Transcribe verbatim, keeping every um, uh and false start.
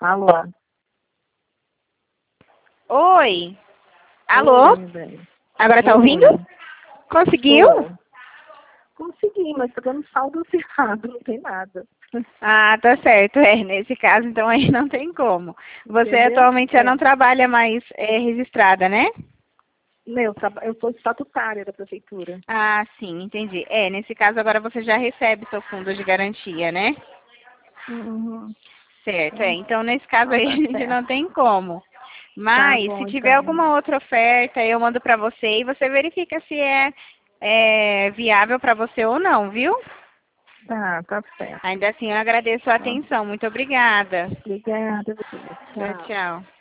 Alô? Oi. Alô? Oi, bem. Agora tá ouvindo? Oi. Conseguiu? Tô. Consegui, mas tá dando saldo errado, não tem nada. Ah, tá certo. É, nesse caso, então aí não tem como. Você Entendeu? atualmente já É. não trabalha mais é, registrada, né? Eu, traba- eu sou estatutária da prefeitura. Ah, sim, entendi. É, nesse caso agora você já recebe seu fundo de garantia, né? Uhum. Certo, é. Então, Então nesse caso então aí a tá gente não certo. tem como. Tá Mas se bom, tiver então. alguma outra oferta, eu mando pra você e você verifica se é, é viável pra você ou não, viu? Tá, tá certo. Ainda assim, eu agradeço a Tá. atenção. Muito obrigada. Obrigada, Bia. Tchau, Tchau. tchau.